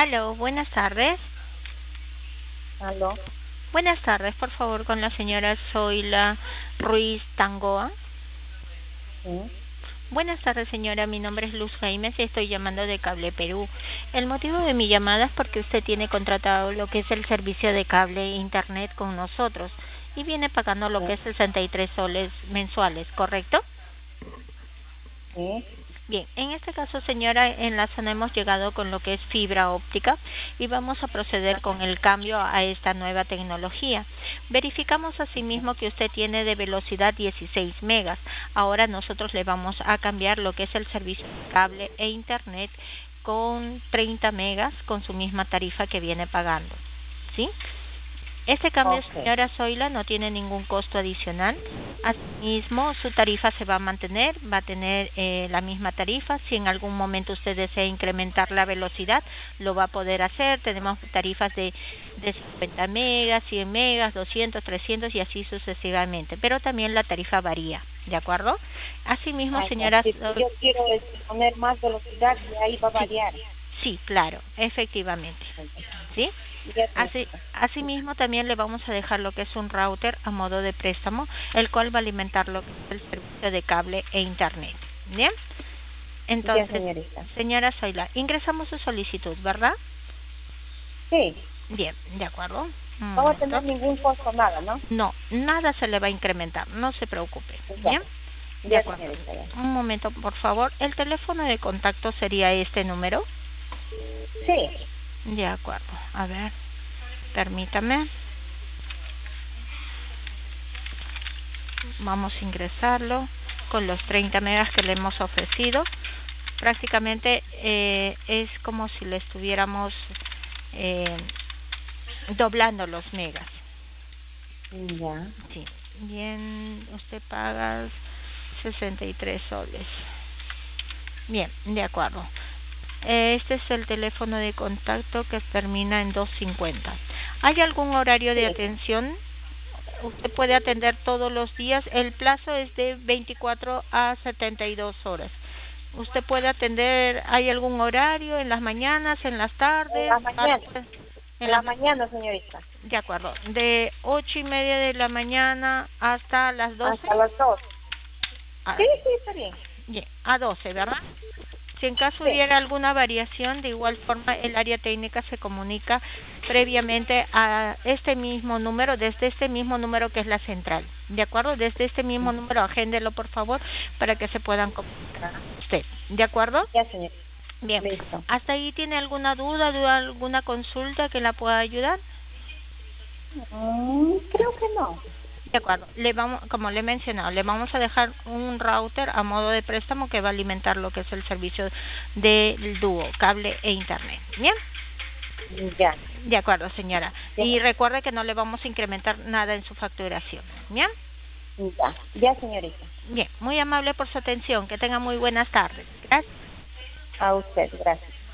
Aló, buenas tardes. Aló. Buenas tardes, por favor, con la señora Zoila Ruiz Tangoa. Sí. Buenas tardes, señora. Mi nombre es Luz Jaimes y estoy llamando de Cable Perú. El motivo de mi llamada es porque usted tiene contratado lo que es el servicio de cable e internet con nosotros y viene pagando lo Sí. que es 63 soles mensuales, ¿correcto? Sí. Bien, en este caso, señora, en la zona hemos llegado con lo que es fibra óptica y vamos a proceder con el cambio a esta nueva tecnología. Verificamos asimismo que usted tiene de velocidad 16 megas. Ahora nosotros le vamos a cambiar lo que es el servicio de cable e internet con 30 megas con su misma tarifa que viene pagando. ¿Sí? Este cambio, Okay. señora Zoila, no tiene ningún costo adicional. Asimismo, su tarifa se va a mantener, va a tener la misma tarifa. Si en algún momento usted desea incrementar la velocidad, lo va a poder hacer. Tenemos tarifas de 50 megas, 100 megas, 200, 300 y así sucesivamente. Pero también la tarifa varía, ¿de acuerdo? Asimismo, Ya. señora Si Zoila, yo quiero poner más velocidad, y ahí va a sí, variar. sí, claro, efectivamente. ¿Sí? Ya, señorita. Asimismo, también le vamos a dejar lo que es un router a modo de préstamo, el cual va a alimentar lo que es el servicio de cable e internet. ¿Bien? Ya, Entonces, señorita. señora Zoila, ingresamos su solicitud, ¿verdad? Sí. Bien, de acuerdo. Un No va a momento. tener ningún costo, nada, ¿no? No, nada se le va a incrementar, no se preocupe. Ya. Bien, de Ya, acuerdo. señorita. Ya. Un momento, por favor. El teléfono de contacto sería este número. Sí. De acuerdo. A ver, permítame. Vamos a ingresarlo con los 30 megas que le hemos ofrecido. Prácticamente es como si le estuviéramos eh, doblando los megas. Ya. Sí, bien, usted paga 63 soles. Bien, de acuerdo. Este es el teléfono de contacto que termina en 250. ¿Hay algún horario de Sí. atención? Usted puede atender todos los días. El plazo es de 24 a 72 horas. Usted puede atender, ¿hay algún horario en las mañanas, en las En tardes? la mañana. En En las la mañanas. mañana, señorita. De acuerdo. De 8:30 de la mañana hasta las 12. Hasta las 2. Ah, Sí, sí, está bien. bien, a 12, ¿verdad? Si en caso Sí. hubiera alguna variación, de igual forma el área técnica se comunica previamente a este mismo número, desde este mismo número que es la central. ¿De acuerdo? Desde este mismo número, agéndelo por favor para que se puedan comunicar con usted. ¿De acuerdo? Ya, señorita. Bien. Listo. ¿Hasta ahí tiene alguna duda, alguna consulta que la pueda ayudar? Creo que no. De acuerdo. Le vamos, como le he mencionado, le vamos a dejar un router a modo de préstamo que va a alimentar lo que es el servicio del dúo, cable e internet. Bien. Ya. De acuerdo, señora. Ya. Y recuerde que no le vamos a incrementar nada en su facturación. Bien. Ya. Ya, señorita. Bien. Muy amable por su atención. Que tenga muy buenas tardes. Gracias. A usted, gracias.